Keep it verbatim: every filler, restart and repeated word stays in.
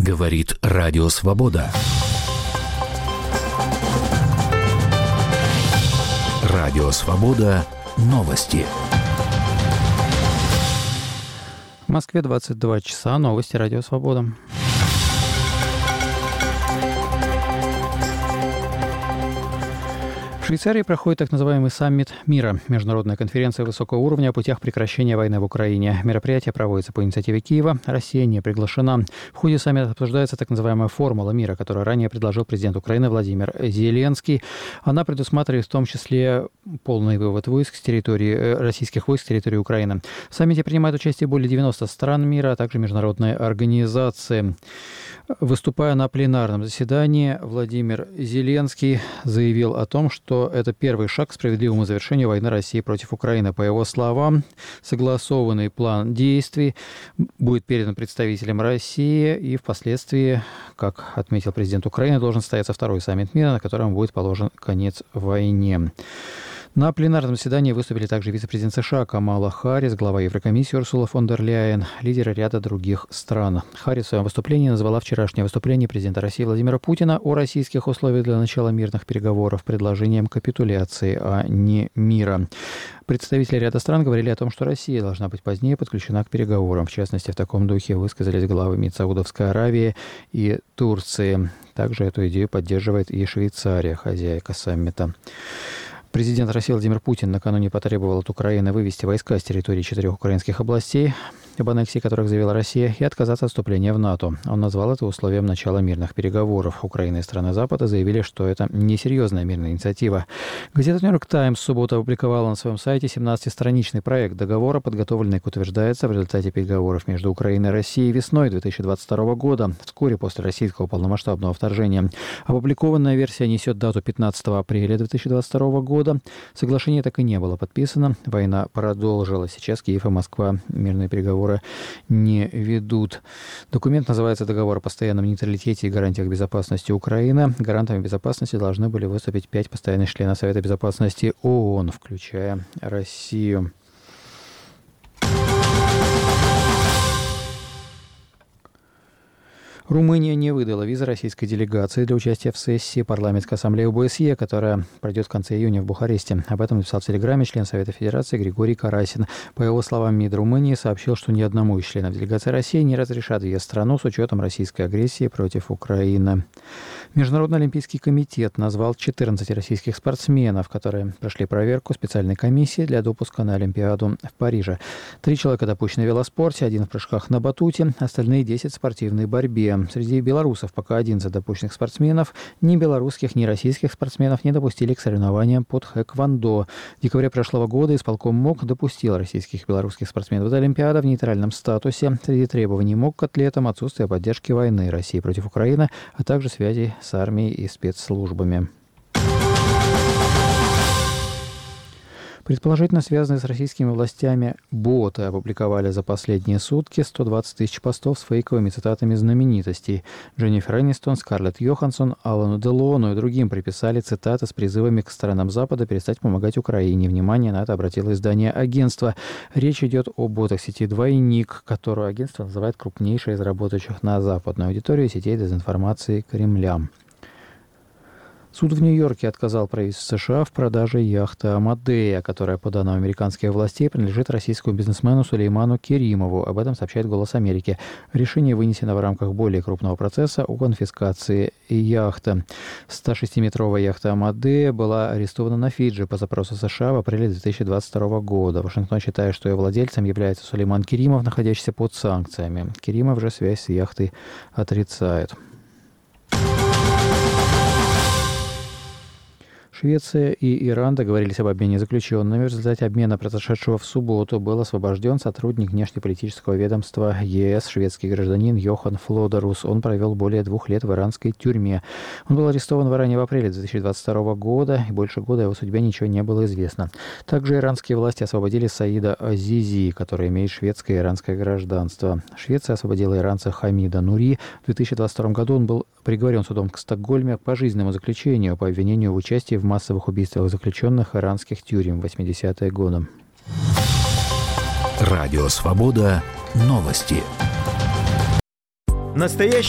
Говорит Радио Свобода. Радио Свобода. Новости. В Москве двадцать два часа. Новости Радио Свобода. В Швейцарии проходит так называемый саммит мира, международная конференция высокого уровня о путях прекращения войны в Украине. Мероприятие проводится по инициативе Киева, Россия не приглашена. В ходе саммита обсуждается так называемая формула мира, которую ранее предложил президент Украины Владимир Зеленский. Она предусматривает в том числе полный вывод войск с территории, российских войск с территории Украины. В саммите принимают участие более девяноста стран мира, а также международные организации. Выступая на пленарном заседании, Владимир Зеленский заявил о том, что это первый шаг к справедливому завершению войны России против Украины. По его словам, согласованный план действий будет передан представителям России, и впоследствии, как отметил президент Украины, должен состояться второй саммит мира, на котором будет положен конец войне. На пленарном заседании выступили также вице-президент США Камала Харрис, глава Еврокомиссии Урсула фон дер Ляйен, лидеры ряда других стран. Харрис в своем выступлении назвала вчерашнее выступление президента России Владимира Путина о российских условиях для начала мирных переговоров предложением капитуляции, а не мира. Представители ряда стран говорили о том, что Россия должна быть позднее подключена к переговорам. В частности, в таком духе высказались главы МИД Саудовской Аравии и Турции. Также эту идею поддерживает и Швейцария, хозяйка саммита. Президент России Владимир Путин накануне потребовал от Украины вывести войска с территории четырех украинских областей, об аннексии которых заявила Россия, и отказаться от вступления в НАТО. Он назвал это условием начала мирных переговоров. Украина и страны Запада заявили, что это несерьезная мирная инициатива. Газета «Нью-Йорк Таймс» в субботу опубликовала на своем сайте семнадцатистраничный проект договора, подготовленный, как утверждается, в результате переговоров между Украиной и Россией весной две тысячи двадцать второго года, вскоре после российского полномасштабного вторжения. Опубликованная версия несет дату пятнадцатого апреля две тысячи двадцать второго года. Соглашение так и не было подписано. Война продолжилась. Сейчас Киев и Москва мирные переговоры не ведут. Документ называется «Договор о постоянном нейтралитете и гарантиях безопасности Украины». Гарантами безопасности должны были выступить пять постоянных членов Совета безопасности ООН, включая Россию. Румыния не выдала визы российской делегации для участия в сессии парламентской ассамблеи ОБСЕ, которая пройдет в конце июня в Бухаресте. Об этом написал в Телеграме член Совета Федерации Григорий Карасин. По его словам, МИД Румынии сообщил, что ни одному из членов делегации России не разрешат въезд в страну с учетом российской агрессии против Украины. Международный олимпийский комитет назвал четырнадцать российских спортсменов, которые прошли проверку специальной комиссии для допуска на Олимпиаду в Париже. Три человека допущены в велоспорте, один в прыжках на батуте, остальные десять в спортивной борьбе. Среди белорусов пока одиннадцать допущенных спортсменов. Ни белорусских, ни российских спортсменов не допустили к соревнованиям по тхэквондо. В декабре прошлого года исполком МОК допустил российских и белорусских спортсменов до Олимпиады в нейтральном статусе. Среди требований МОК к атлетам отсутствие поддержки войны России против Украины, а также связи с армией и спецслужбами. Предположительно связанные с российскими властями боты опубликовали за последние сутки сто двадцать тысяч постов с фейковыми цитатами знаменитостей. Дженнифер Энистон, Скарлетт Йоханссон, Алану Делону и другим приписали цитаты с призывами к странам Запада перестать помогать Украине. Внимание на это обратило издание агентства. Речь идет о ботах сети «Двойник», которую агентство называет крупнейшей из работающих на западную аудиторию сетей дезинформации Кремля. Суд в Нью-Йорке отказал правительству США в продаже яхты «Амадея», которая, по данным американских властей, принадлежит российскому бизнесмену Сулейману Керимову. Об этом сообщает «Голос Америки». Решение вынесено в рамках более крупного процесса о конфискации яхты. сто шестиметровая яхта «Амадея» была арестована на Фиджи по запросу США в апреле две тысячи двадцать второго года. Вашингтон считает, что ее владельцем является Сулейман Керимов, находящийся под санкциями. Керимов же связь с яхтой отрицает. Швеция и Иран договорились об обмене заключенными. В результате обмена, произошедшего в субботу, был освобожден сотрудник внешнеполитического ведомства ЕС, шведский гражданин Йохан Флодерус. Он провел более двух лет в иранской тюрьме. Он был арестован ранее в апреле две тысячи двадцать второго года, и больше года о его судьбе ничего не было известно. Также иранские власти освободили Саида Азизи, который имеет шведское и иранское гражданство. Швеция освободила иранца Хамида Нури. В две тысячи двадцать втором году он был приговорен судом к Стокгольме к пожизненному заключению по обвинению в участии в массовых убийствах заключенных иранских тюрем в восьмидесятые годы. Радио Свобода. Новости. Настоящий